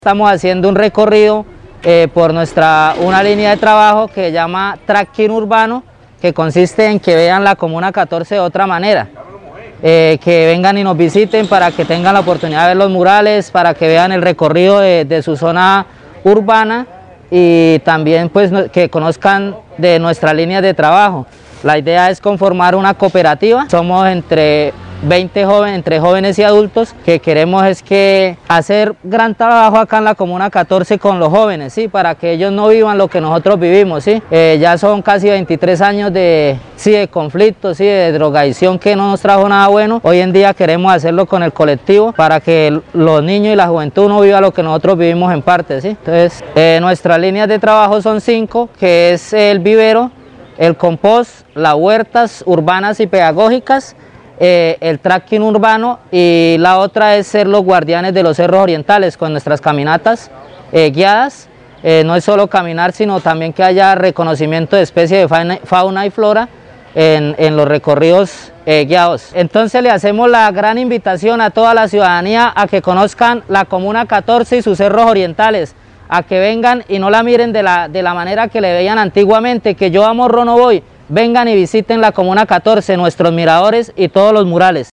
Estamos haciendo un recorrido por una línea de trabajo que se llama Tracking Urbano, que consiste en que vean la Comuna 14 de otra manera, que vengan y nos visiten para que tengan la oportunidad de ver los murales, para que vean el recorrido de su zona urbana y también pues que conozcan de nuestra línea de trabajo. La idea es conformar una cooperativa, somos entre 20 jóvenes, entre jóvenes y adultos, que queremos es que hacer gran trabajo acá en la Comuna 14 con los jóvenes, ¿sí? Para que ellos no vivan lo que nosotros vivimos, ¿sí? Ya son casi 23 años de conflictos, ¿sí? De drogadicción que no nos trajo nada bueno. Hoy en día queremos hacerlo con el colectivo para que los niños y la juventud no vivan lo que nosotros vivimos en parte, ¿sí? Entonces, nuestras líneas de trabajo son 5, que es el vivero, el compost, las huertas urbanas y pedagógicas, el tracking urbano, y la otra es ser los guardianes de los cerros orientales con nuestras caminatas guiadas. No es solo caminar, sino también que haya reconocimiento de especies de fauna y flora en los recorridos guiados. Entonces le hacemos la gran invitación a toda la ciudadanía a que conozcan la Comuna 14 y sus cerros orientales, a que vengan y no la miren de la manera que le veían antiguamente, que yo a Morro no voy. Vengan y visiten la Comuna 14, nuestros miradores y todos los murales.